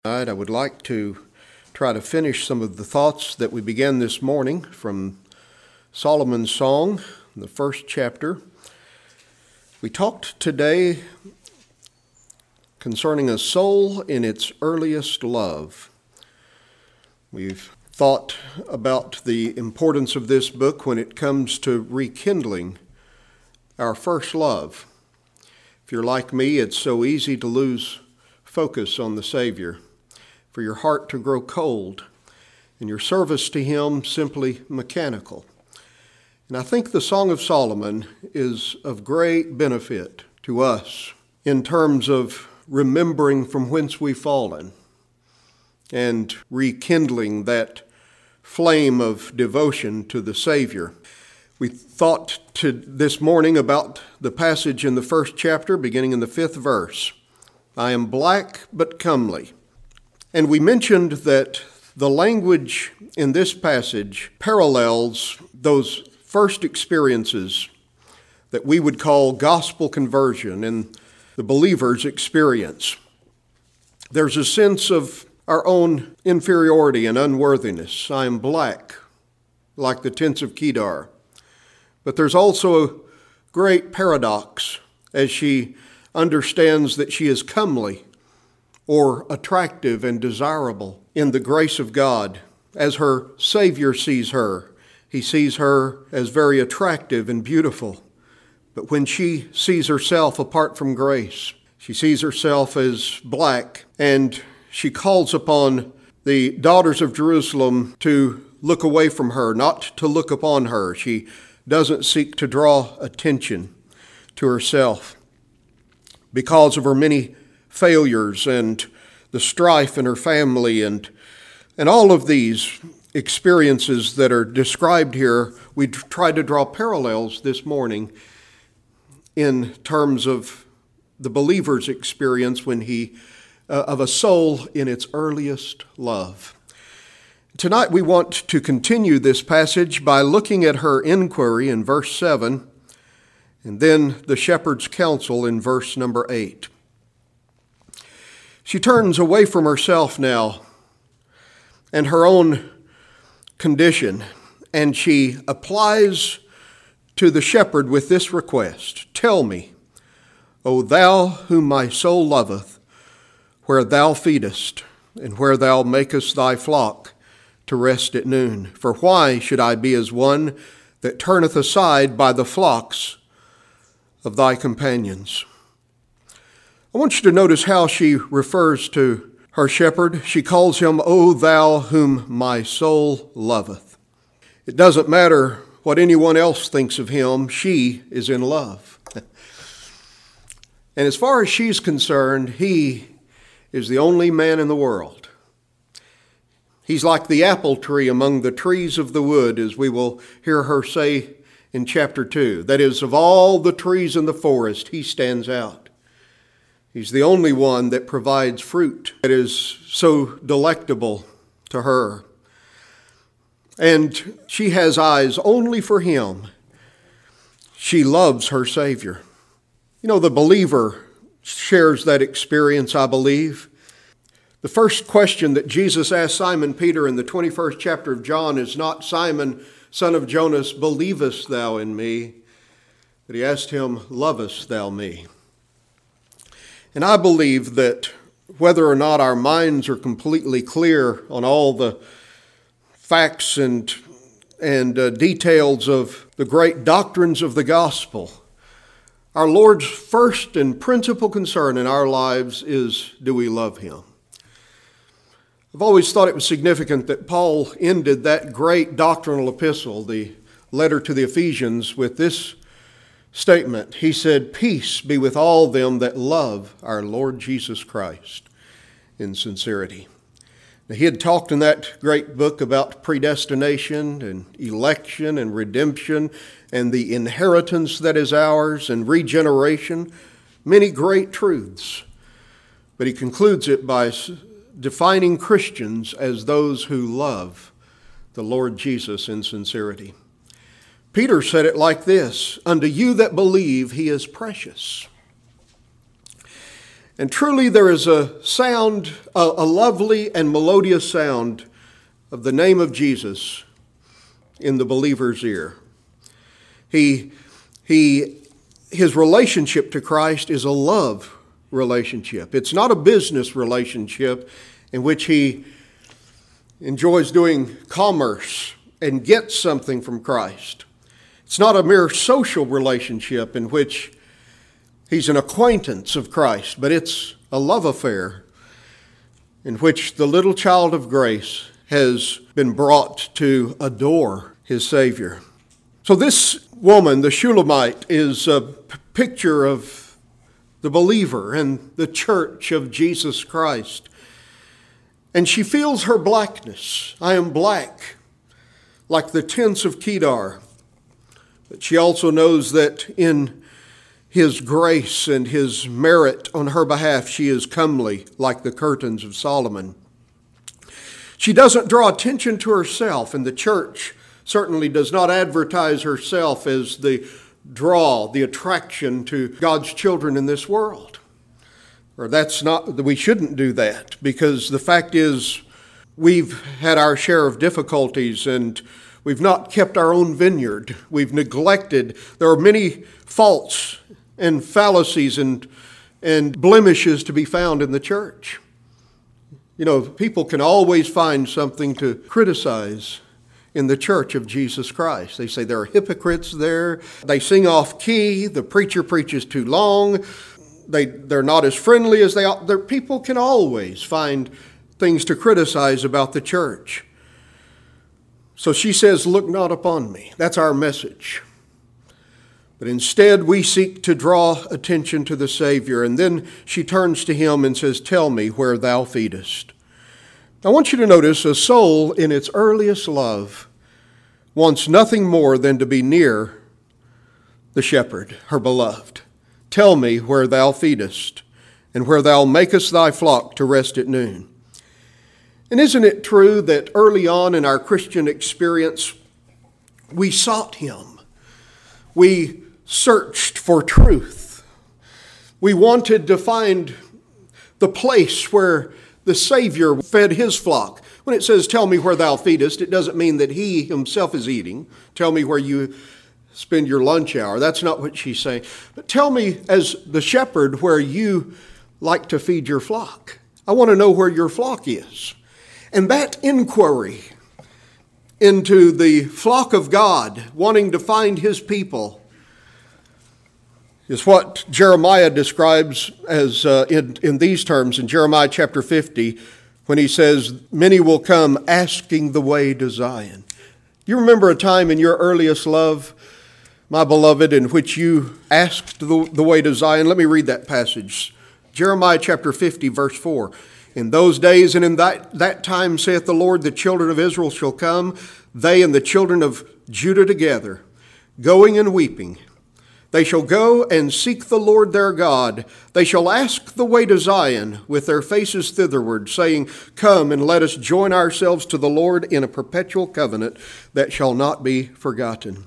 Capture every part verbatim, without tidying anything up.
I would like to try to finish some of the thoughts that we began this morning from Solomon's Song, the first chapter. We talked today concerning a soul in its earliest love. We've thought about the importance of this book when it comes to rekindling our first love. If you're like me, it's so easy to lose focus on the Savior, for your heart to grow cold, and your service to Him simply mechanical. And I think the Song of Solomon is of great benefit to us in terms of remembering from whence we've fallen and rekindling that flame of devotion to the Savior. We thought to this morning about the passage in the first chapter, beginning in the fifth verse. I am black but comely. And we mentioned that the language in this passage parallels those first experiences that we would call gospel conversion and the believer's experience. There's a sense of our own inferiority and unworthiness. I am black, like the tents of Kedar. But there's also a great paradox as she understands that she is comely or attractive and desirable in the grace of God. As her Savior sees her, He sees her as very attractive and beautiful. But when she sees herself apart from grace, she sees herself as black, and she calls upon the daughters of Jerusalem to look away from her, not to look upon her. She doesn't seek to draw attention to herself because of her many failures and the strife in her family and and all of these experiences that are described here. We try to draw parallels this morning in terms of the believer's experience when he uh, of a soul in its earliest love. Tonight we want to continue this passage by looking at her inquiry in verse seven and then the shepherd's counsel in verse number eight. She turns away from herself now and her own condition, and she applies to the shepherd with this request. Tell me, O thou whom my soul loveth, where thou feedest, and where thou makest thy flock to rest at noon. For why should I be as one that turneth aside by the flocks of thy companions? I want you to notice how she refers to her shepherd. She calls him, O thou whom my soul loveth. It doesn't matter what anyone else thinks of him, she is in love. And as far as she's concerned, he is the only man in the world. He's like the apple tree among the trees of the wood, as we will hear her say in chapter two. That is, of all the trees in the forest, he stands out. He's the only one that provides fruit that is so delectable to her. And she has eyes only for him. She loves her Savior. You know, the believer shares that experience, I believe. The first question that Jesus asked Simon Peter in the twenty-first chapter of John is not, Simon, son of Jonas, believest thou in me? But he asked him, lovest thou me? And I believe that whether or not our minds are completely clear on all the facts and, and uh, details of the great doctrines of the gospel, our Lord's first and principal concern in our lives is, do we love Him? I've always thought it was significant that Paul ended that great doctrinal epistle, the letter to the Ephesians, with this statement. He said, peace be with all them that love our Lord Jesus Christ in sincerity. Now, he had talked in that great book about predestination and election and redemption and the inheritance that is ours and regeneration, many great truths. But he concludes it by defining Christians as those who love the Lord Jesus in sincerity. Peter said it like this, unto you that believe, he is precious. And truly there is a sound, a, a lovely and melodious sound of the name of Jesus in the believer's ear. He, he, his relationship to Christ is a love relationship. It's not a business relationship in which he enjoys doing commerce and gets something from Christ. It's not a mere social relationship in which he's an acquaintance of Christ, but it's a love affair in which the little child of grace has been brought to adore his Savior. So this woman, the Shulamite, is a p- picture of the believer and the church of Jesus Christ. And she feels her blackness. I am black, like the tents of Kedar. But she also knows that in his grace and his merit on her behalf, she is comely like the curtains of Solomon. She doesn't draw attention to herself, and the church certainly does not advertise herself as the draw, the attraction to God's children in this world. Or that's not, we shouldn't do that, because the fact is we've had our share of difficulties and we've not kept our own vineyard. We've neglected. There are many faults and fallacies and, and blemishes to be found in the church. You know, people can always find something to criticize in the church of Jesus Christ. They say there are hypocrites there. They sing off key. The preacher preaches too long. They, they're not as friendly as they ought. Their people can always find things to criticize about the church. So she says, look not upon me. That's our message. But instead we seek to draw attention to the Savior. And then she turns to him and says, tell me where thou feedest. I want you to notice a soul in its earliest love wants nothing more than to be near the shepherd, her beloved. Tell me where thou feedest, and where thou makest thy flock to rest at noon. And isn't it true that early on in our Christian experience, we sought him. We searched for truth. We wanted to find the place where the Savior fed his flock. When it says, tell me where thou feedest, it doesn't mean that he himself is eating. Tell me where you spend your lunch hour. That's not what she's saying. But tell me, as the shepherd, where you like to feed your flock. I want to know where your flock is. And that inquiry into the flock of God, wanting to find his people, is what Jeremiah describes as uh, in, in these terms in Jeremiah chapter fifty, when he says, many will come asking the way to Zion. You remember a time in your earliest love, my beloved, in which you asked the, the way to Zion? Let me read that passage. Jeremiah chapter fifty, verse four. In those days and in that, that time, saith the Lord, the children of Israel shall come, they and the children of Judah together, going and weeping. They shall go and seek the Lord their God. They shall ask the way to Zion with their faces thitherward, saying, come and let us join ourselves to the Lord in a perpetual covenant that shall not be forgotten.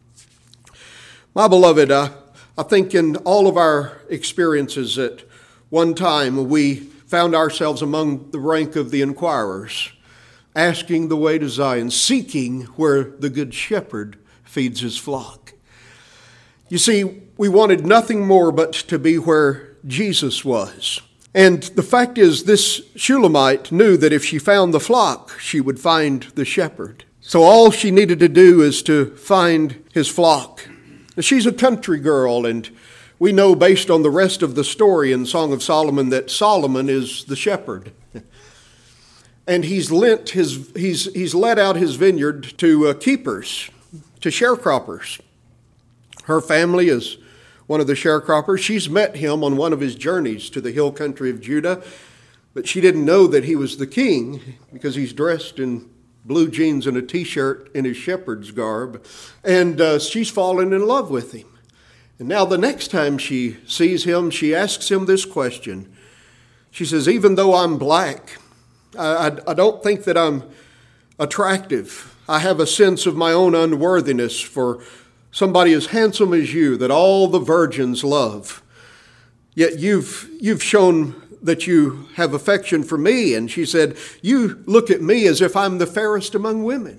My beloved, I, I think in all of our experiences at one time we found ourselves among the rank of the inquirers, asking the way to Zion, seeking where the good shepherd feeds his flock. You see, we wanted nothing more but to be where Jesus was. And the fact is, this Shulamite knew that if she found the flock, she would find the shepherd. So all she needed to do is to find his flock. Now, she's a country girl, and we know based on the rest of the story in Song of Solomon that Solomon is the shepherd. And he's lent his he's he's let out his vineyard to uh, keepers, to sharecroppers. Her family is one of the sharecroppers. She's met him on one of his journeys to the hill country of Judah, but she didn't know that he was the king because he's dressed in blue jeans and a t-shirt in his shepherd's garb. And uh, she's fallen in love with him. And now the next time she sees him, she asks him this question. She says, even though I'm black, I, I, I don't think that I'm attractive. I have a sense of my own unworthiness for somebody as handsome as you that all the virgins love. Yet you've, you've shown that you have affection for me. And she said, you look at me as if I'm the fairest among women.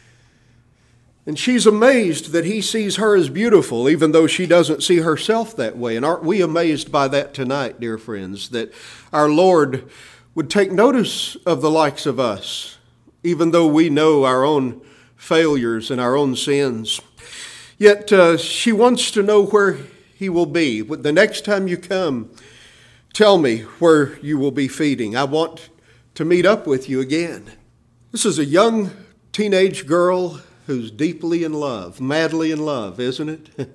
And she's amazed that he sees her as beautiful, even though she doesn't see herself that way. And aren't we amazed by that tonight, dear friends, that our Lord would take notice of the likes of us, even though we know our own failures and our own sins. Yet uh, she wants to know where he will be. The next time you come, tell me where you will be feeding. I want to meet up with you again. This is a young teenage girl who's deeply in love, madly in love, isn't it?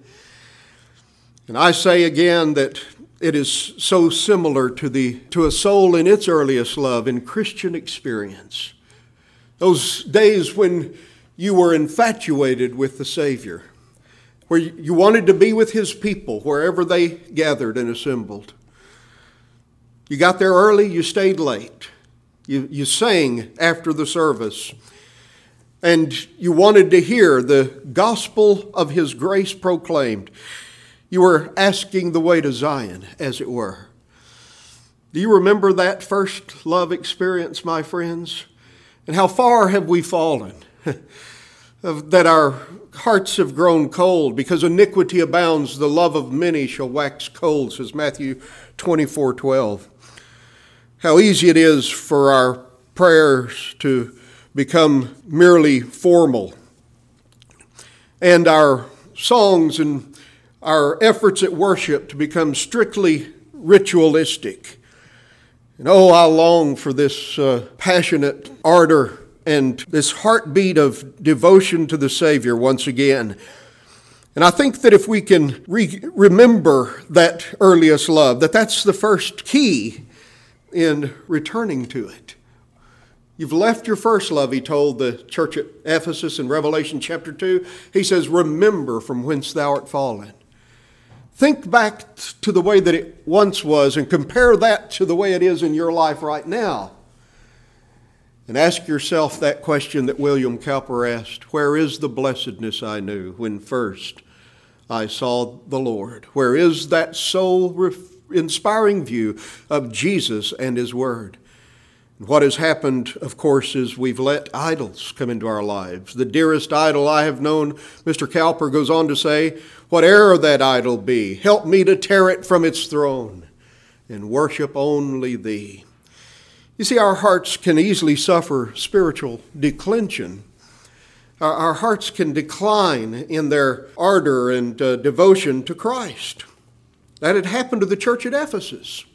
And I say again that it is so similar to the to a soul in its earliest love in Christian experience. Those days when you were infatuated with the Savior, where you wanted to be with his people wherever they gathered and assembled. You got there early, you stayed late. You, you sang after the service. And you wanted to hear the gospel of his grace proclaimed. You were asking the way to Zion, as it were. Do you remember that first love experience, my friends? And how far have we fallen? That our hearts have grown cold. Because iniquity abounds, the love of many shall wax cold, says Matthew twenty-four twelve. How easy it is for our prayers to become merely formal, and our songs and our efforts at worship to become strictly ritualistic. And oh, I long for this uh, passionate ardor and this heartbeat of devotion to the Savior once again. And I think that if we can re- remember that earliest love, that that's the first key in returning to it. You've left your first love, he told the church at Ephesus in Revelation chapter two. He says, remember from whence thou art fallen. Think back to the way that it once was and compare that to the way it is in your life right now. And ask yourself that question that William Cowper asked, where is the blessedness I knew when first I saw the Lord? Where is that soul-inspiring view of Jesus and his word? What has happened, of course, is we've let idols come into our lives. The dearest idol I have known, Mister Cowper goes on to say, whate'er that idol be, help me to tear it from its throne and worship only thee. You see, our hearts can easily suffer spiritual declension. Our, our hearts can decline in their ardor and uh, devotion to Christ. That had happened to the church at Ephesus.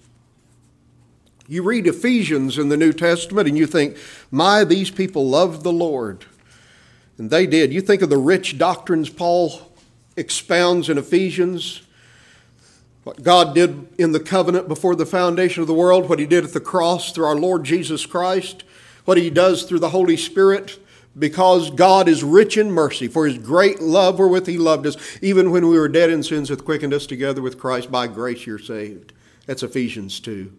You read Ephesians in the New Testament and you think, my, these people loved the Lord. And they did. You think of the rich doctrines Paul expounds in Ephesians, what God did in the covenant before the foundation of the world, what he did at the cross through our Lord Jesus Christ, what he does through the Holy Spirit, because God is rich in mercy, for his great love wherewith he loved us, even when we were dead in sins hath quickened us together with Christ. By grace you're saved. That's Ephesians two.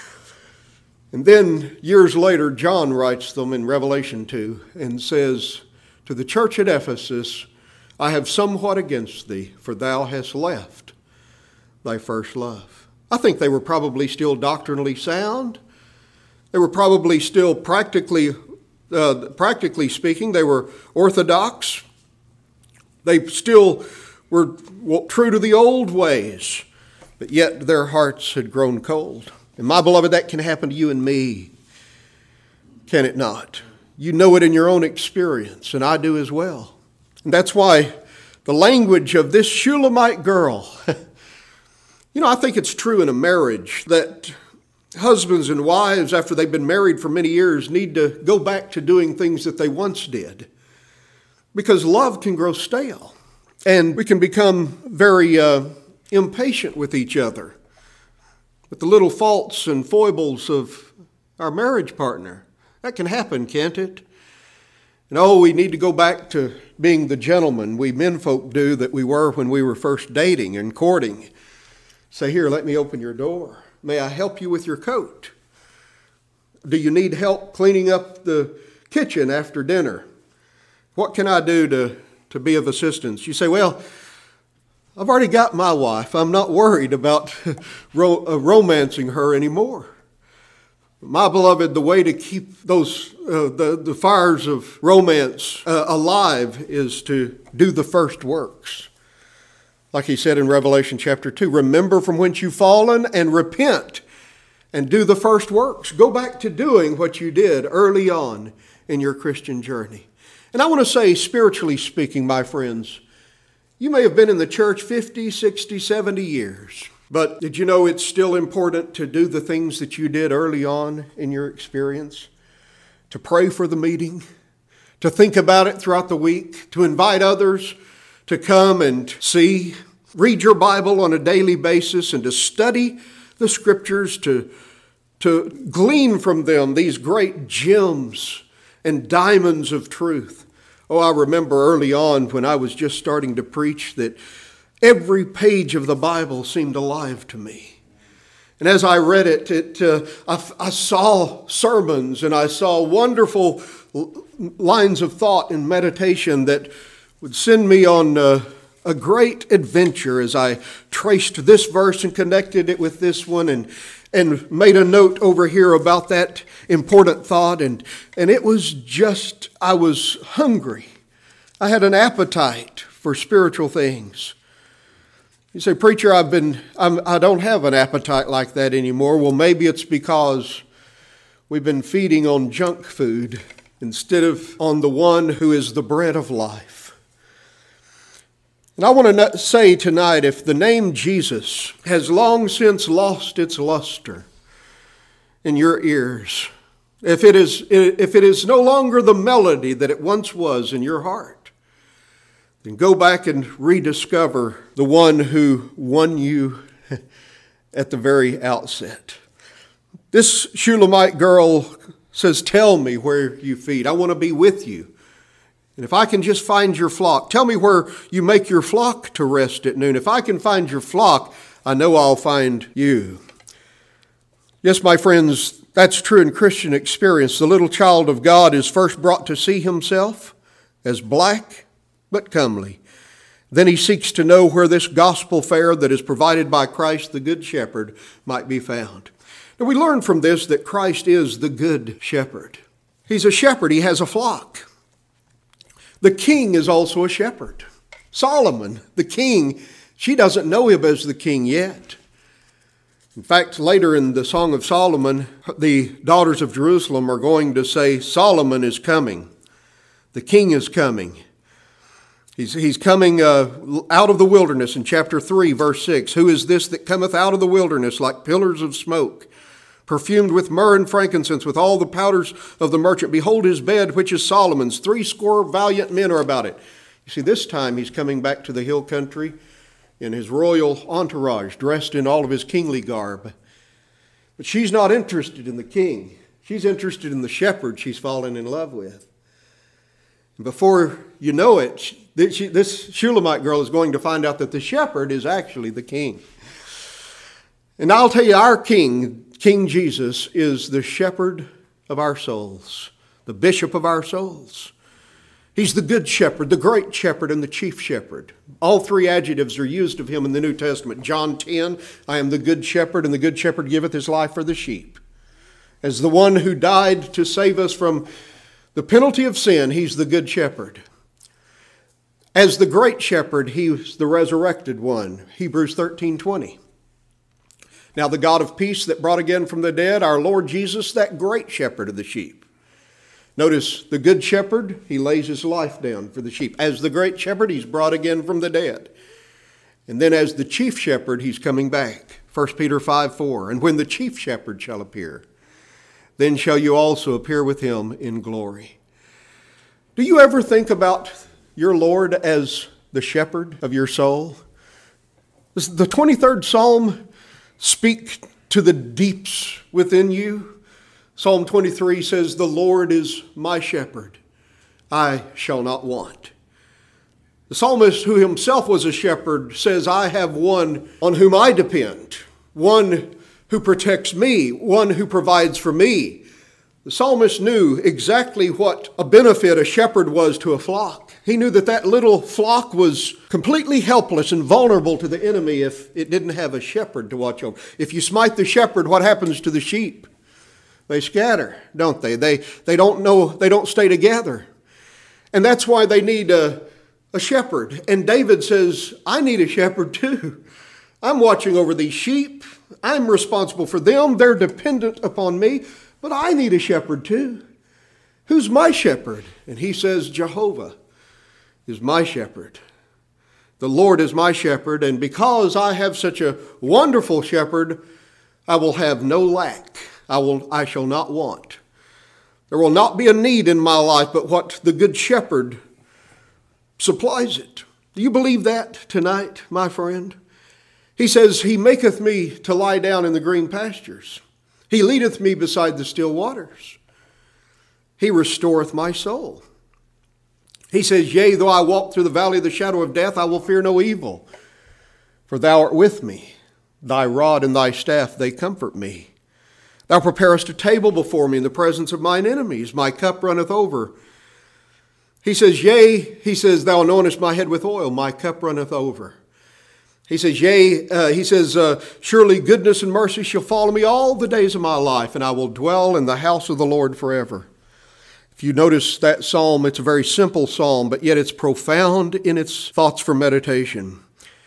And then years later, John writes them in Revelation two and says to the church at Ephesus, I have somewhat against thee, for thou hast left thy first love. I think they were probably still doctrinally sound. They were probably still practically, uh, practically speaking, they were orthodox. They still were true to the old ways, but yet their hearts had grown cold. And my beloved, that can happen to you and me, can it not? You know it in your own experience, and I do as well. And that's why the language of this Shulamite girl, you know, I think it's true in a marriage that husbands and wives, after they've been married for many years, need to go back to doing things that they once did. Because love can grow stale, and we can become very uh, impatient with each other, with the little faults and foibles of our marriage partner. That can happen, can't it? And oh, we need to go back to being the gentleman we menfolk do that we were when we were first dating and courting. Say, here, let me open your door. May I help you with your coat? Do you need help cleaning up the kitchen after dinner? What can I do to, to be of assistance? You say, well, I've already got my wife. I'm not worried about ro- uh, romancing her anymore. My beloved, the way to keep those uh, the, the fires of romance uh, alive is to do the first works. Like he said in Revelation chapter two, remember from whence you've fallen and repent and do the first works. Go back to doing what you did early on in your Christian journey. And I want to say, spiritually speaking, my friends, you may have been in the church fifty, sixty, seventy years. But did you know it's still important to do the things that you did early on in your experience? To pray for the meeting, to think about it throughout the week, to invite others to come and see, read your Bible on a daily basis, and to study the Scriptures, to, to glean from them these great gems and diamonds of truth. Oh, I remember early on when I was just starting to preach that every page of the Bible seemed alive to me. And as I read it, it uh, I, I saw sermons and I saw wonderful lines of thought and meditation that would send me on uh, a great adventure as I traced this verse and connected it with this one and and made a note over here about that important thought. And, and it was just, I was hungry. I had an appetite for spiritual things. You say, preacher, I've been, I'm, I don't have an appetite like that anymore. Well, maybe it's because we've been feeding on junk food instead of on the one who is the bread of life. And I want to say tonight, if the name Jesus has long since lost its luster in your ears, if it is, if it is no longer the melody that it once was in your heart, then go back and rediscover the one who won you at the very outset. This Shulamite girl says, tell me where you feed. I want to be with you. And if I can just find your flock, tell me where you make your flock to rest at noon. If I can find your flock, I know I'll find you. Yes, my friends, that's true in Christian experience. The little child of God is first brought to see himself as black but comely. Then he seeks to know where this gospel fare that is provided by Christ the Good Shepherd might be found. Now we learn from this that Christ is the Good Shepherd. He's a shepherd. He has a flock. The king is also a shepherd. Solomon, the king, she doesn't know him as the king yet. In fact, later in the Song of Solomon, the daughters of Jerusalem are going to say, Solomon is coming. The king is coming. He's, he's coming uh, out of the wilderness in chapter three, verse six. Who is this that cometh out of the wilderness like pillars of smoke, perfumed with myrrh and frankincense, with all the powders of the merchant? Behold his bed, which is Solomon's. Three score valiant men are about it. You see, this time he's coming back to the hill country in his royal entourage, dressed in all of his kingly garb. But she's not interested in the king. She's interested in the shepherd she's fallen in love with. And before you know it, this Shulamite girl is going to find out that the shepherd is actually the king. And I'll tell you, our king, King Jesus, is the shepherd of our souls, the bishop of our souls. He's the good shepherd, the great shepherd, and the chief shepherd. All three adjectives are used of him in the New Testament. John ten, I am the good shepherd, and the good shepherd giveth his life for the sheep. As the one who died to save us from the penalty of sin, he's the good shepherd. As the great shepherd, he's the resurrected one. Hebrews thirteen twenty. Now the God of peace that brought again from the dead our Lord Jesus, that great shepherd of the sheep. Notice the good shepherd, he lays his life down for the sheep. As the great shepherd, he's brought again from the dead. And then as the chief shepherd, he's coming back. First Peter five four. And when the chief shepherd shall appear, then shall you also appear with him in glory. Do you ever think about your Lord as the shepherd of your soul? Does the twenty-third Psalm speak to the deeps within you? Psalm twenty-three says, the Lord is my shepherd, I shall not want. The psalmist, who himself was a shepherd, says, I have one on whom I depend, one who protects me, one who provides for me. The psalmist knew exactly what a benefit a shepherd was to a flock. He knew that that little flock was completely helpless and vulnerable to the enemy if it didn't have a shepherd to watch over. If you smite the shepherd, what happens to the sheep? They scatter, don't they? They they don't know, they don't stay together. And that's why they need a, a shepherd. And David says, I need a shepherd too. I'm watching over these sheep. I'm responsible for them. They're dependent upon me. But I need a shepherd too. Who's my shepherd? And he says, Jehovah is my shepherd. The Lord is my shepherd. And because I have such a wonderful shepherd, I will have no lack. I will, I shall not want. There will not be a need in my life, but what the good shepherd supplies it. Do you believe that tonight, my friend? He says, He maketh me to lie down in the green pastures. He leadeth me beside the still waters. He restoreth my soul. He says, Yea, though I walk through the valley of the shadow of death, I will fear no evil, for thou art with me. Thy rod and thy staff, they comfort me. Thou preparest a table before me in the presence of mine enemies. My cup runneth over. He says, Yea, he says, Thou anointest my head with oil. My cup runneth over. He says, Yea, uh, he says, uh, Surely goodness and mercy shall follow me all the days of my life, and I will dwell in the house of the Lord forever. If you notice that psalm, it's a very simple psalm, but yet it's profound in its thoughts for meditation.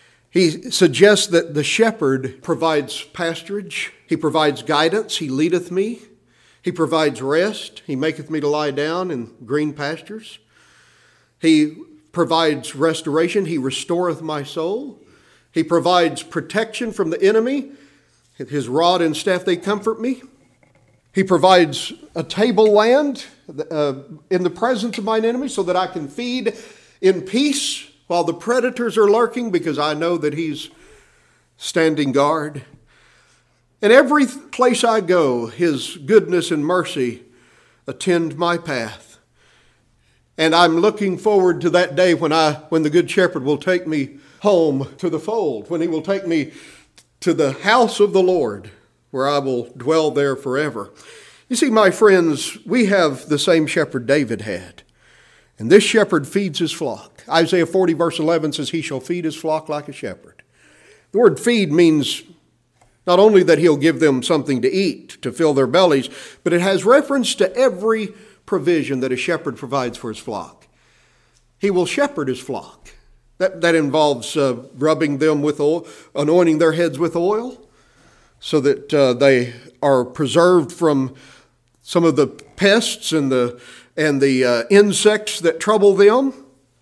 He suggests that the shepherd provides pasturage. He provides guidance. He leadeth me. He provides rest. He maketh me to lie down in green pastures. He provides restoration. He restoreth my soul. He provides protection from the enemy. His rod and staff, they comfort me. He provides a tableland uh, in the presence of mine enemies so that I can feed in peace while the predators are lurking, because I know that He's standing guard. And every place I go, His goodness and mercy attend my path. And I'm looking forward to that day when I, when the Good Shepherd will take me home to the fold, when He will take me to the house of the Lord, where I will dwell there forever. You see, my friends, we have the same shepherd David had. And this shepherd feeds his flock. Isaiah forty verse eleven says, He shall feed his flock like a shepherd. The word feed means not only that He'll give them something to eat, to fill their bellies, but it has reference to every provision that a shepherd provides for his flock. He will shepherd his flock. That, that involves uh, rubbing them with oil, anointing their heads with oil, so that uh, they are preserved from some of the pests and the and the uh, insects that trouble them.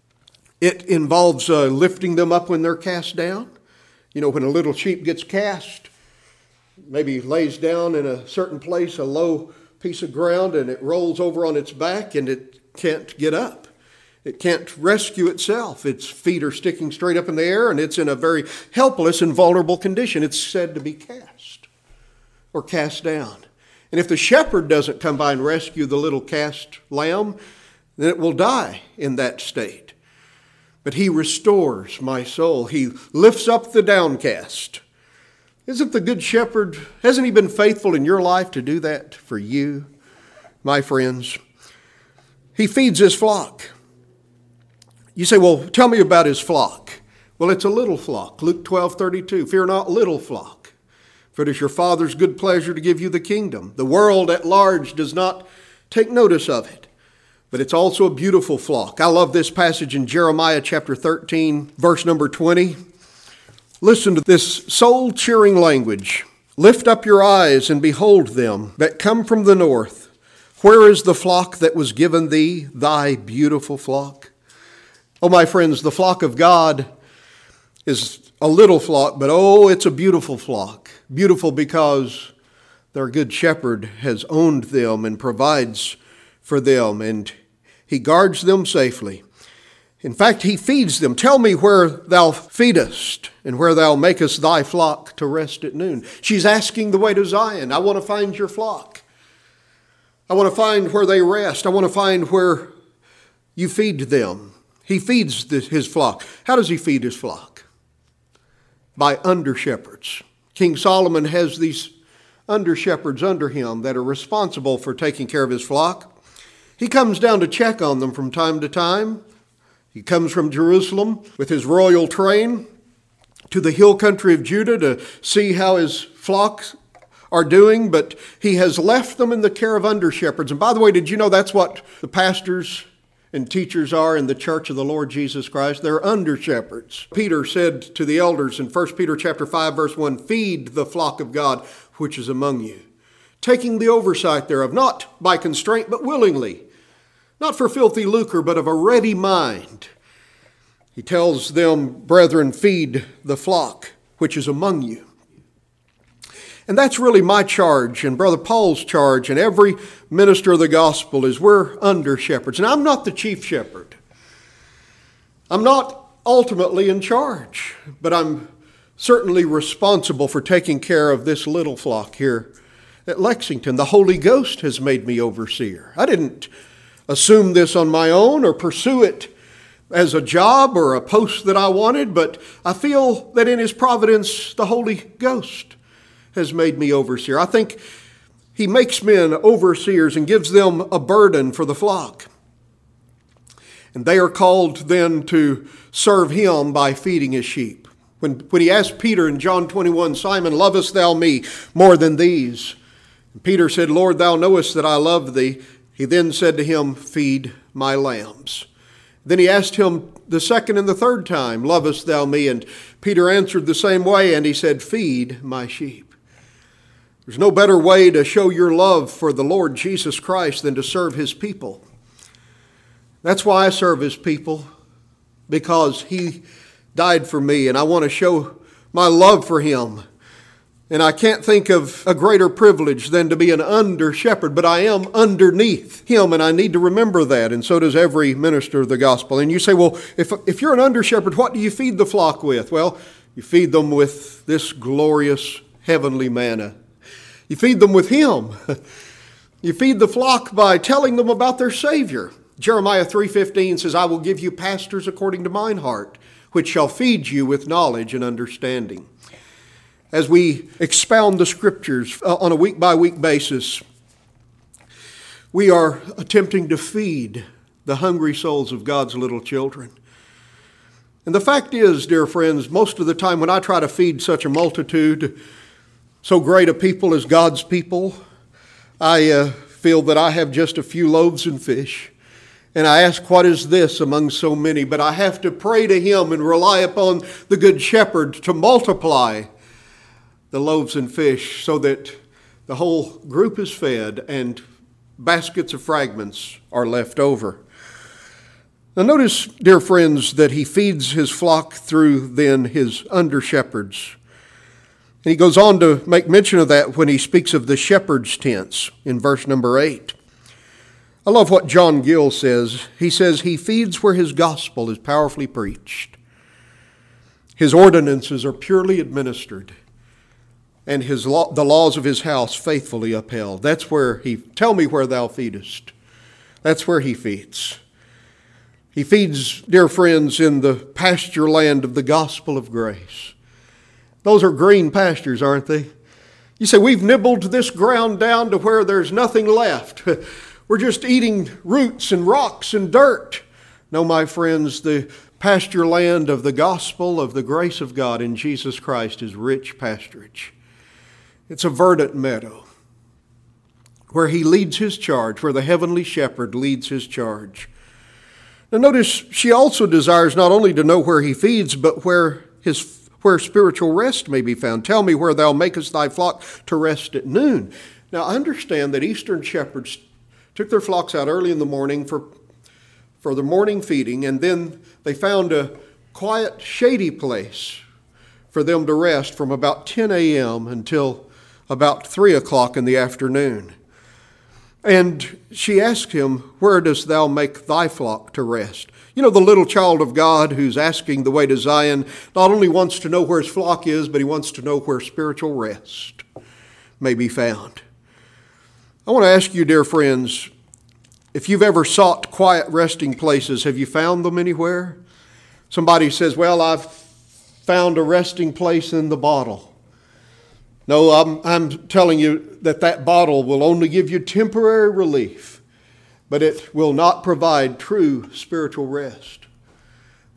It involves uh, lifting them up when they're cast down. You know, when a little sheep gets cast, maybe lays down in a certain place, a low piece of ground, and it rolls over on its back and it can't get up. It can't rescue itself. Its feet are sticking straight up in the air, and it's in a very helpless and vulnerable condition. It's said to be cast or cast down. And if the shepherd doesn't come by and rescue the little cast lamb, then it will die in that state. But He restores my soul. He lifts up the downcast. Isn't the Good Shepherd, hasn't He been faithful in your life to do that for you, my friends? He feeds His flock. You say, well, tell me about His flock. Well, it's a little flock. Luke twelve thirty-two, fear not, little flock, for it is your Father's good pleasure to give you the kingdom. The world at large does not take notice of it, but it's also a beautiful flock. I love this passage in Jeremiah chapter thirteen, verse number twenty. Listen to this soul-cheering language. Lift up your eyes and behold them that come from the north. Where is the flock that was given thee, thy beautiful flock? Oh, my friends, the flock of God is a little flock, but oh, it's a beautiful flock. Beautiful because their good shepherd has owned them and provides for them, and He guards them safely. In fact, He feeds them. Tell me where thou feedest and where thou makest thy flock to rest at noon. She's asking the way to Zion. I want to find your flock. I want to find where they rest. I want to find where you feed them. He feeds the, His flock. How does He feed His flock? By under-shepherds. King Solomon has these under-shepherds under him that are responsible for taking care of his flock. He comes down to check on them from time to time. He comes from Jerusalem with his royal train to the hill country of Judah to see how his flocks are doing, but he has left them in the care of under-shepherds. And by the way, did you know that's what the pastors and teachers are in the church of the Lord Jesus Christ? They're under-shepherds. Peter said to the elders in First Peter chapter five, verse one, "Feed the flock of God which is among you, taking the oversight thereof, not by constraint, but willingly, not for filthy lucre, but of a ready mind." He tells them, "Brethren, feed the flock which is among you." And that's really my charge and Brother Paul's charge and every minister of the gospel is we're under shepherds. And I'm not the chief shepherd. I'm not ultimately in charge, but I'm certainly responsible for taking care of this little flock here at Lexington. The Holy Ghost has made me overseer. I didn't assume this on my own or pursue it as a job or a post that I wanted, but I feel that in His providence, the Holy Ghost has made me overseer. I think He makes men overseers and gives them a burden for the flock. And they are called then to serve Him by feeding His sheep. When, when He asked Peter in John twenty-one, "Simon, lovest thou me more than these?" And Peter said, "Lord, thou knowest that I love thee." He then said to him, "Feed my lambs." Then He asked him the second and the third time, "Lovest thou me?" And Peter answered the same way, and he said, "Feed my sheep." There's no better way to show your love for the Lord Jesus Christ than to serve His people. That's why I serve His people, because He died for me, and I want to show my love for Him. And I can't think of a greater privilege than to be an under-shepherd, but I am underneath Him, and I need to remember that, and so does every minister of the gospel. And you say, well, if, if you're an under-shepherd, what do you feed the flock with? Well, you feed them with this glorious heavenly manna. You feed them with Him. You feed the flock by telling them about their Savior. Jeremiah three fifteen says, "I will give you pastors according to mine heart, which shall feed you with knowledge and understanding." As we expound the Scriptures on a week-by-week basis, we are attempting to feed the hungry souls of God's little children. And the fact is, dear friends, most of the time when I try to feed such a multitude, so great a people as God's people, I uh, feel that I have just a few loaves and fish. And I ask, what is this among so many? But I have to pray to Him and rely upon the Good Shepherd to multiply the loaves and fish so that the whole group is fed and baskets of fragments are left over. Now notice, dear friends, that He feeds His flock through then His under-shepherds. And He goes on to make mention of that when He speaks of the shepherd's tents in verse number eight. I love what John Gill says. He says, "He feeds where His gospel is powerfully preached. His ordinances are purely administered, and his law, the laws of His house faithfully upheld." That's where He, tell me where thou feedest. That's where He feeds. He feeds, dear friends, in the pasture land of the gospel of grace. Those are green pastures, aren't they? You say, we've nibbled this ground down to where there's nothing left. We're just eating roots and rocks and dirt. No, my friends, the pasture land of the gospel of the grace of God in Jesus Christ is rich pasturage. It's a verdant meadow where He leads His charge, where the heavenly shepherd leads His charge. Now notice, she also desires not only to know where He feeds, but where His where spiritual rest may be found. "Tell me where thou makest thy flock to rest at noon." Now I understand that Eastern shepherds took their flocks out early in the morning for, for the morning feeding, and then they found a quiet, shady place for them to rest from about ten a.m. until about three o'clock in the afternoon. And she asked him, "Where dost thou make thy flock to rest?" You know, the little child of God who's asking the way to Zion not only wants to know where his flock is, but he wants to know where spiritual rest may be found. I want to ask you, dear friends, if you've ever sought quiet resting places, have you found them anywhere? Somebody says, "Well, I've found a resting place in the bottle." No, I'm, I'm telling you that that bottle will only give you temporary relief, but it will not provide true spiritual rest.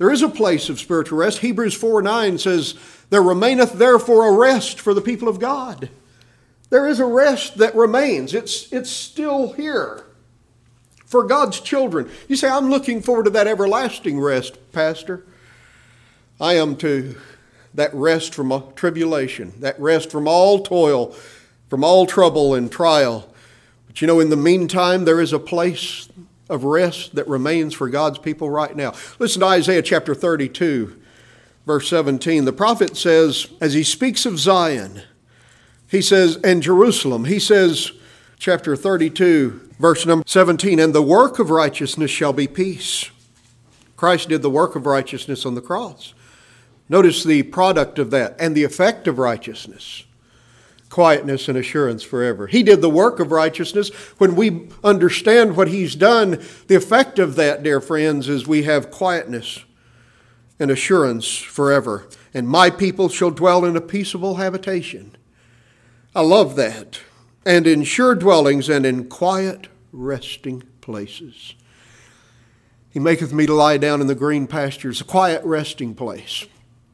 There is a place of spiritual rest. Hebrews four nine says, there remaineth therefore a rest for the people of God. There is a rest that remains. It's, it's still here for God's children. You say, I'm looking forward to that everlasting rest, Pastor. I am too. That rest from tribulation, that rest from all toil, from all trouble and trial. But you know, in the meantime, there is a place of rest that remains for God's people right now. Listen to Isaiah chapter thirty-two, verse seventeen. The prophet says, as he speaks of Zion, he says, and Jerusalem, he says, chapter thirty-two, verse number seventeen, and the work of righteousness shall be peace. Christ did the work of righteousness on the cross. Notice the product of that and the effect of righteousness. Quietness and assurance forever. He did the work of righteousness. When we understand what He's done, the effect of that, dear friends, is we have quietness and assurance forever. And my people shall dwell in a peaceable habitation. I love that. And in sure dwellings and in quiet resting places. He maketh me to lie down in the green pastures, a quiet resting place.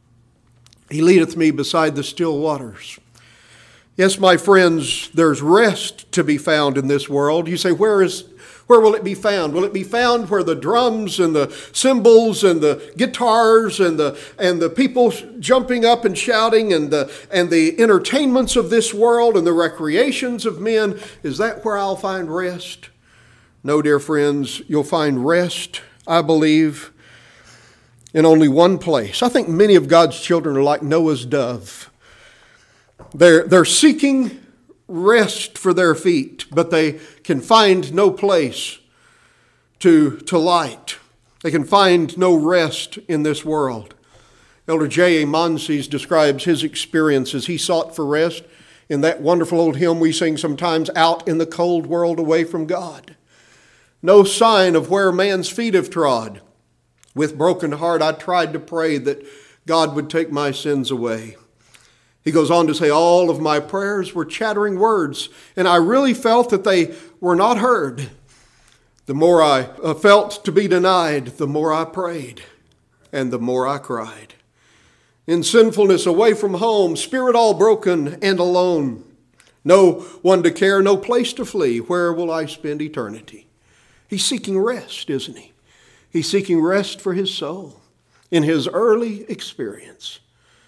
He leadeth me beside the still waters. Yes, my friends, there's rest to be found in this world. You say, where is, where will it be found? Will it be found where the drums and the cymbals and the guitars and the and the people jumping up and shouting and the and the entertainments of this world and the recreations of men? Is that where I'll find rest? No, dear friends, you'll find rest, I believe, in only one place. I think many of God's children are like Noah's dove. They're, they're seeking rest for their feet, but they can find no place to, to light. They can find no rest in this world. Elder J A. Monsees describes his experience as he sought for rest in that wonderful old hymn we sing sometimes, out in the cold world away from God. No sign of where man's feet have trod. With broken heart, I tried to pray that God would take my sins away. He goes on to say, all of my prayers were chattering words, and I really felt that they were not heard. The more I felt to be denied, the more I prayed, and the more I cried. In sinfulness, away from home, spirit all broken and alone. No one to care, no place to flee. Where will I spend eternity? He's seeking rest, isn't he? He's seeking rest for his soul in his early experience.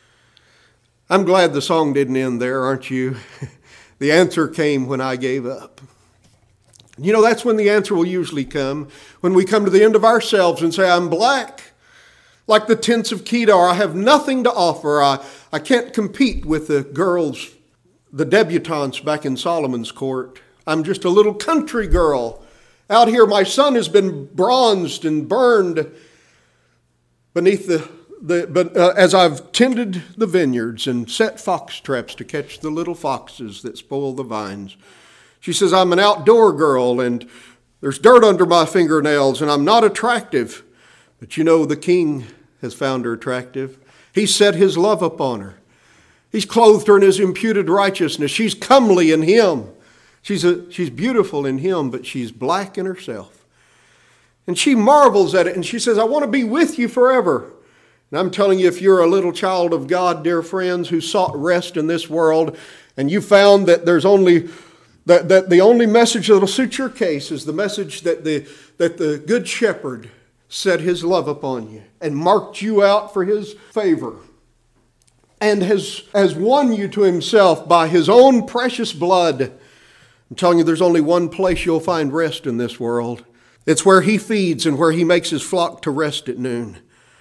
I'm glad the song didn't end there, aren't you? The answer came when I gave up. You know, that's when the answer will usually come, when we come to the end of ourselves and say, I'm black, like the tents of Kedar. I have nothing to offer. I, I can't compete with the girls, the debutantes back in Solomon's court. I'm just a little country girl. Out here, my sun has been bronzed and burned beneath the The, but uh, as I've tended the vineyards and set fox traps to catch the little foxes that spoil the vines, she says, I'm an outdoor girl and there's dirt under my fingernails and I'm not attractive. But you know, the king has found her attractive. He's set his love upon her. He's clothed her in his imputed righteousness. She's comely in him. She's, a, she's beautiful in him, but she's black in herself. And she marvels at it and she says, I want to be with you forever. And I'm telling you, if you're a little child of God, dear friends, who sought rest in this world, and you found that there's only that, that the only message that'll suit your case is the message that the that the good shepherd set his love upon you and marked you out for his favor, and has has won you to himself by his own precious blood. I'm telling you, there's only one place you'll find rest in this world. It's where he feeds and where he makes his flock to rest at noon.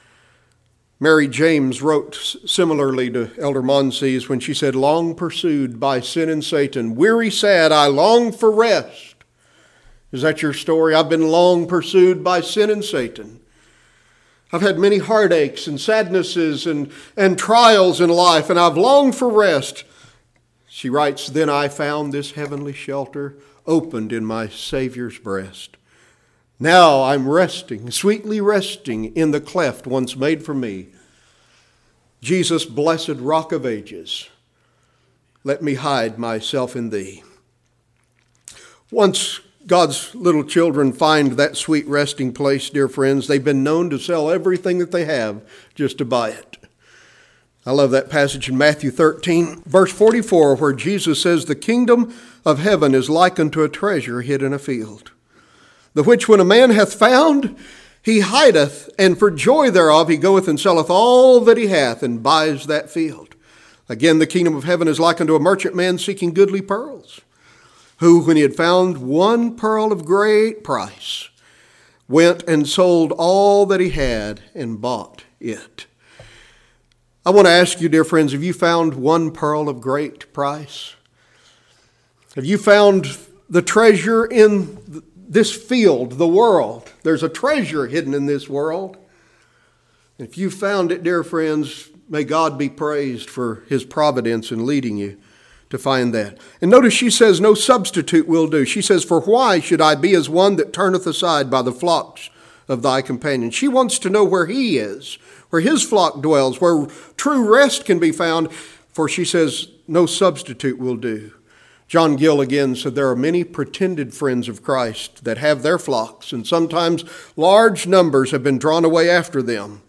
Mary James wrote similarly to Elder Monsees when she said, long pursued by sin and Satan, weary, sad, I long for rest. Is that your story? I've been long pursued by sin and Satan. I've had many heartaches and sadnesses and, and trials in life, and I've longed for rest. She writes, then I found this heavenly shelter opened in my Savior's breast. Now I'm resting, sweetly resting in the cleft once made for me. Jesus, blessed rock of ages, let me hide myself in thee. Once God's little children find that sweet resting place, dear friends, they've been known to sell everything that they have just to buy it. I love that passage in Matthew thirteen, verse forty-four, where Jesus says, "The kingdom of heaven is like unto a treasure hid in a field, the which when a man hath found, he hideth, and for joy thereof he goeth and selleth all that he hath, and buys that field. Again, the kingdom of heaven is like unto a merchant man seeking goodly pearls, who, when he had found one pearl of great price, went and sold all that he had and bought it." I want to ask you, dear friends, have you found one pearl of great price? Have you found the treasure in this field, the world? There's a treasure hidden in this world. If you found it, dear friends, may God be praised for his providence in leading you to find that. And notice she says, "No substitute will do." She says, "For why should I be as one that turneth aside by the flocks of thy companions?" She wants to know where he is, where his flock dwells, where true rest can be found. For she says, no substitute will do. John Gill again said, there are many pretended friends of Christ that have their flocks, and sometimes large numbers have been drawn away after them.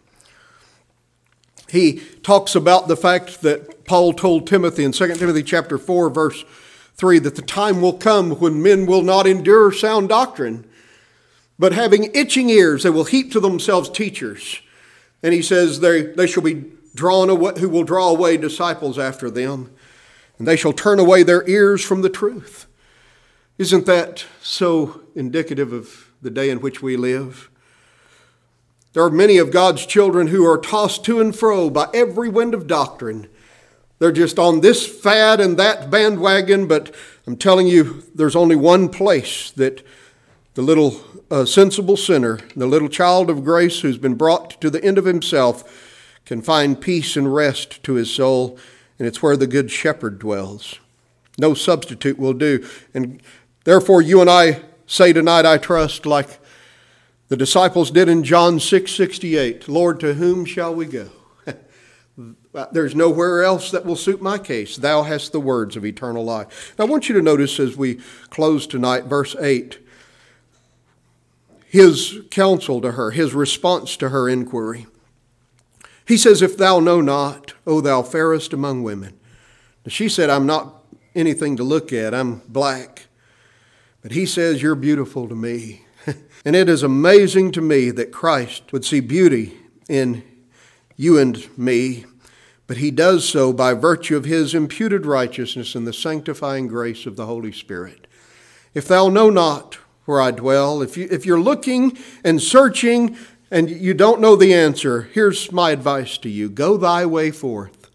He talks about the fact that Paul told Timothy in Second Timothy chapter four, verse three, that the time will come when men will not endure sound doctrine, but having itching ears, they will heap to themselves teachers. And he says they, they shall be drawn away, who will draw away disciples after them, and they shall turn away their ears from the truth. Isn't that so indicative of the day in which we live? There are many of God's children who are tossed to and fro by every wind of doctrine. They're just on this fad and that bandwagon, but I'm telling you, there's only one place that the little uh, sensible sinner, the little child of grace who's been brought to the end of himself, can find peace and rest to his soul, and it's where the good shepherd dwells. No substitute will do. And therefore you and I say tonight, I trust, like the disciples did in John six sixty-eight, Lord, to whom shall we go? There's nowhere else that will suit my case. Thou hast the words of eternal life. Now I want you to notice as we close tonight, verse eight, his counsel to her, his response to her inquiry. He says, if thou know not, O thou fairest among women. Now she said, I'm not anything to look at. I'm black. But he says, you're beautiful to me. And it is amazing to me that Christ would see beauty in you and me, but he does so by virtue of his imputed righteousness and the sanctifying grace of the Holy Spirit. If thou know not where I dwell, if, you, if you're looking and searching and you don't know the answer, here's my advice to you. Go thy way forth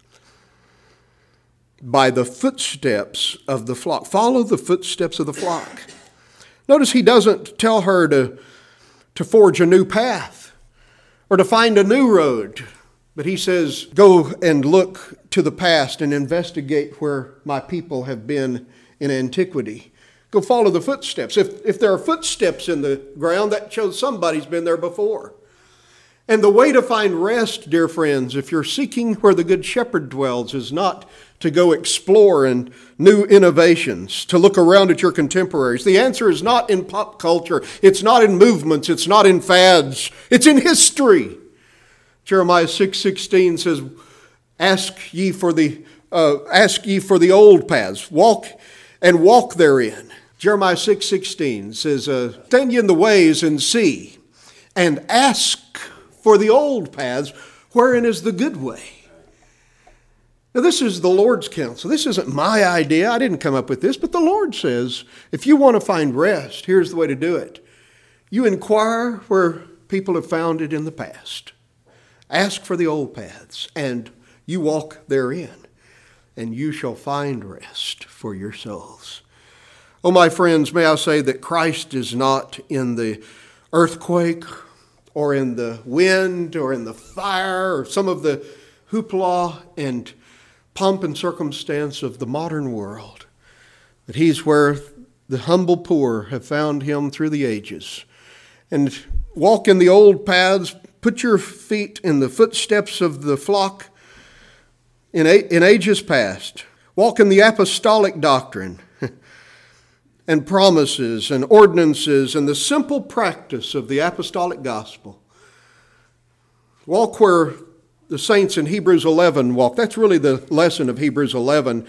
by the footsteps of the flock. Follow the footsteps of the flock. Notice he doesn't tell her to, to forge a new path or to find a new road. But he says, go and look to the past and investigate where my people have been in antiquity. Go follow the footsteps. If, if there are footsteps in the ground, that shows somebody's been there before. And the way to find rest, dear friends, if you're seeking where the Good Shepherd dwells, is not to go explore in new innovations, to look around at your contemporaries. The answer is not in pop culture. It's not in movements. It's not in fads. It's in history. Jeremiah six sixteen says, "Ask ye for the uh, ask ye for the old paths, walk and walk therein." Jeremiah six sixteen says, uh, "Stand ye in the ways and see, and ask for the old paths, wherein is the good way." Now this is the Lord's counsel. This isn't my idea. I didn't come up with this, but the Lord says, if you want to find rest, here's the way to do it. You inquire where people have found it in the past. Ask for the old paths, and you walk therein, and you shall find rest for your souls. Oh, my friends, may I say that Christ is not in the earthquake or in the wind or in the fire or some of the hoopla and pomp and circumstance of the modern world. But he's where the humble poor have found him through the ages. And walk in the old paths. Put your feet in the footsteps of the flock in, in ages past. Walk in the apostolic doctrine. and promises and ordinances and the simple practice of the apostolic gospel. Walk where the saints in Hebrews eleven walk. That's really the lesson of Hebrews eleven.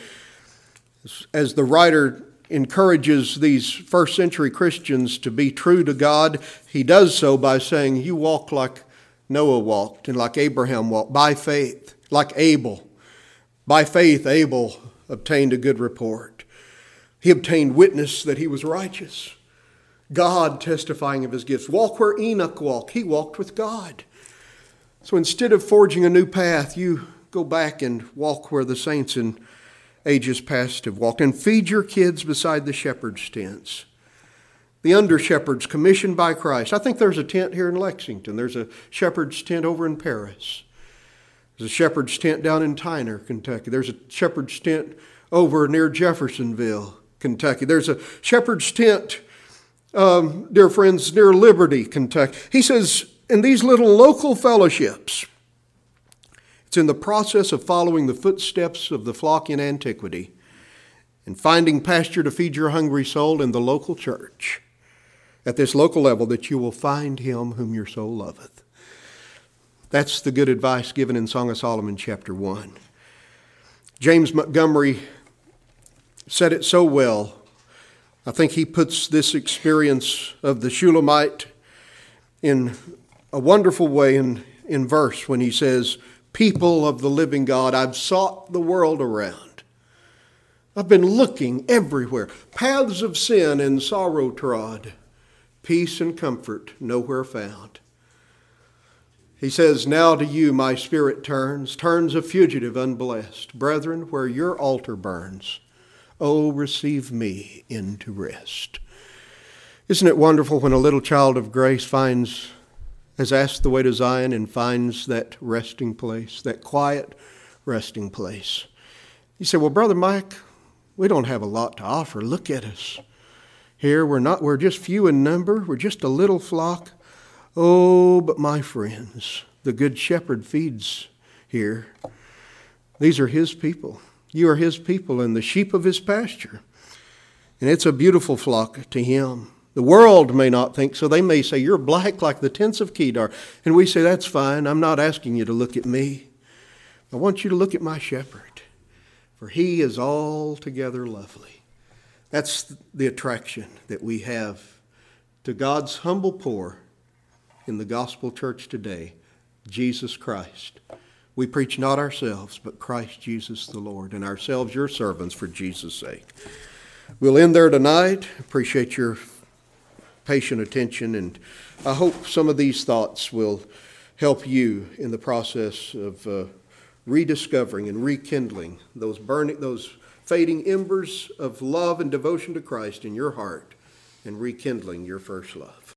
As the writer encourages these first century Christians to be true to God, he does so by saying, you walk like Noah walked and like Abraham walked, by faith, like Abel. By faith, Abel obtained a good report. He obtained witness that he was righteous. God testifying of his gifts. Walk where Enoch walked. He walked with God. So instead of forging a new path, you go back and walk where the saints in ages past have walked. And feed your kids beside the shepherd's tents. The under-shepherds commissioned by Christ. I think there's a tent here in Lexington. There's a shepherd's tent over in Paris. There's a shepherd's tent down in Tyner, Kentucky. There's a shepherd's tent over near Jeffersonville, Kentucky. There's a shepherd's tent, um, dear friends, near Liberty, Kentucky. He says, in these little local fellowships, it's in the process of following the footsteps of the flock in antiquity and finding pasture to feed your hungry soul in the local church, at this local level, that you will find him whom your soul loveth. That's the good advice given in Song of Solomon chapter one. James Montgomery said it so well. I think he puts this experience of the Shulamite in a wonderful way in, in verse when he says, people of the living God, I've sought the world around. I've been looking everywhere. Paths of sin and sorrow trod. Peace and comfort nowhere found. He says, now to you my spirit turns, turns a fugitive unblessed. Brethren, where your altar burns, oh, receive me into rest. Isn't it wonderful when a little child of grace finds, has asked the way to Zion and finds that resting place, that quiet resting place? You say, well, Brother Mike, we don't have a lot to offer. Look at us. Here, we're not, we're just few in number. We're just a little flock. Oh, but my friends, the good shepherd feeds here. These are his people. You are his people and the sheep of his pasture. And it's a beautiful flock to him. The world may not think so. They may say, you're black like the tents of Kedar. And we say, that's fine. I'm not asking you to look at me. I want you to look at my shepherd, for he is altogether lovely. That's the attraction that we have to God's humble poor in the gospel church today, Jesus Christ. We preach not ourselves, but Christ Jesus the Lord, and ourselves your servants for Jesus' sake. We'll end there tonight. Appreciate your patient attention, and I hope some of these thoughts will help you in the process of uh, rediscovering and rekindling those burning, those fading embers of love and devotion to Christ in your heart and rekindling your first love.